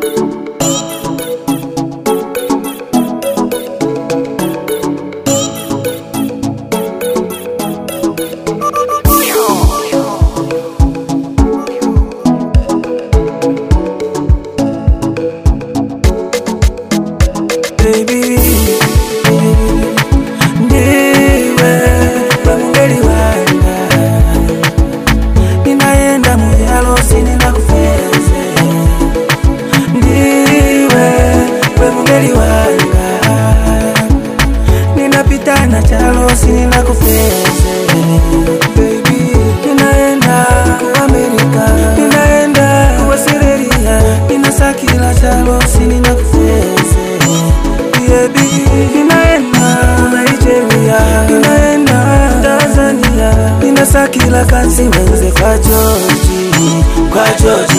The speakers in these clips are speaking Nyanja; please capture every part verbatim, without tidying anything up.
Ninapitana chalo sini na kufeze baby, ninaenda ku Amerika, ninaenda ku Australia, ninasakila chalo sini na kufeze baby, ninaenda Nigeria, ninaenda Tanzania, ninasakila kansi wenze kwa George, kwa George,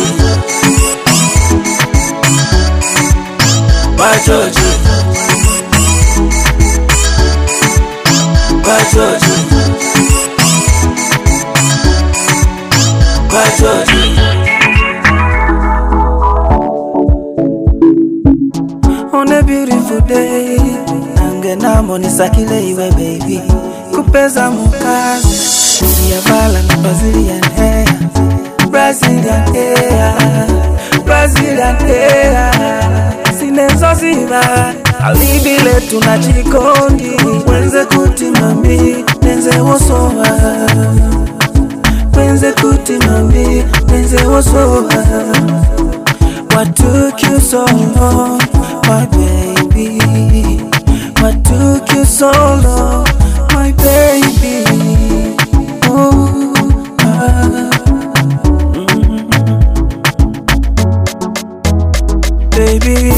kwa George, kwa George, kwa George. On a beautiful day, angena moni sakile iwe baby, kupeza mukazi, ya bala na Brazilian hair, Brazilian hair, Brazilian hair. Sinezo ziva, alibile tunachikondi, wenze kutimami, nenze wosowa, wenze kutimami, nenze wosowa. What took you so long, my baby? What took you so long, my baby? Oh, ah. Mm. Baby,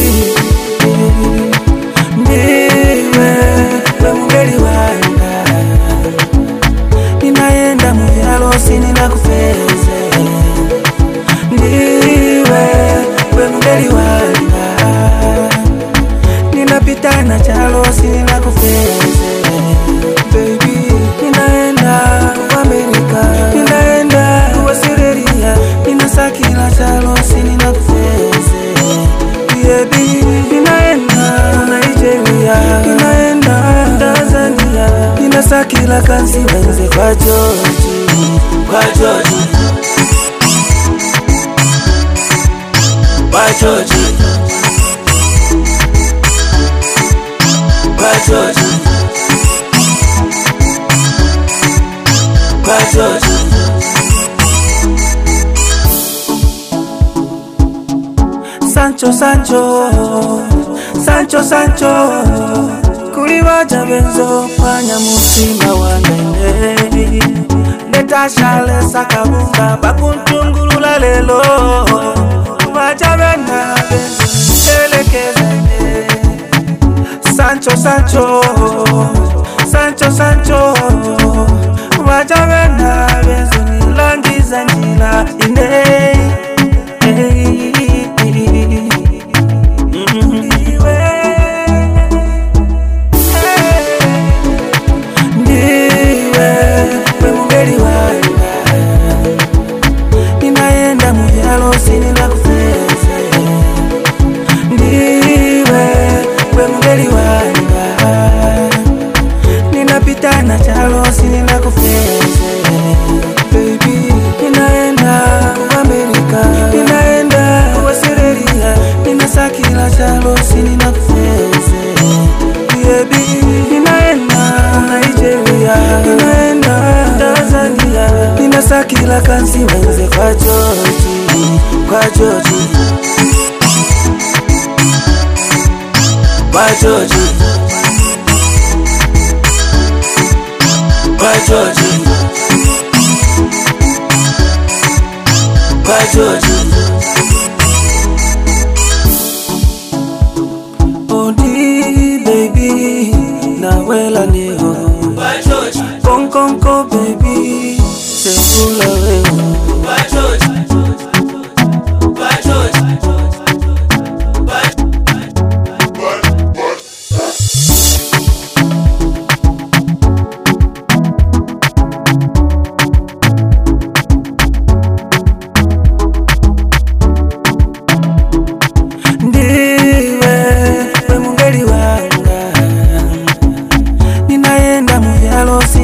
ndiwe wemugeri wanga, ninaenda muyalo sini na kufeze. Ndiwe wemugeri wanga, ninapitana chalo sini na kufeze. Baby, ninaenda ku Amerika, ninaenda ku Australia, ninasakila chalo sini na kufeze. Baby, ninaenda Nigeria, ninaenda Tanzania, ninasakila kansi wenze kwa George, kwa George, kwa George, kwa George, kwa George. Sancho, Sancho, Sancho, Sancho, kuliwa jabenzo panya mutima wangende. Netashale sakabunga bakuntungulula lelo, wajabena benzo telekezende. Sancho, Sancho, Sancho, Sancho, wajabena benzo nilangiza njila ine. Ninapitana chalo sini na kufeze. Baby, ninaenda ku Amerika, ninaenda ku Australia, ninasakila chalo sini na kufeze. Baby, ninaenda Nigeria, ninaenda Tanzania, ninasakila kansi wenze kwa George, kwa George, kwa George, kwa George, kwa George. Odi baby, na wela niho, kwa George. Kon kon ko baby, sekula wewe, kwa George, kwa George. jealousy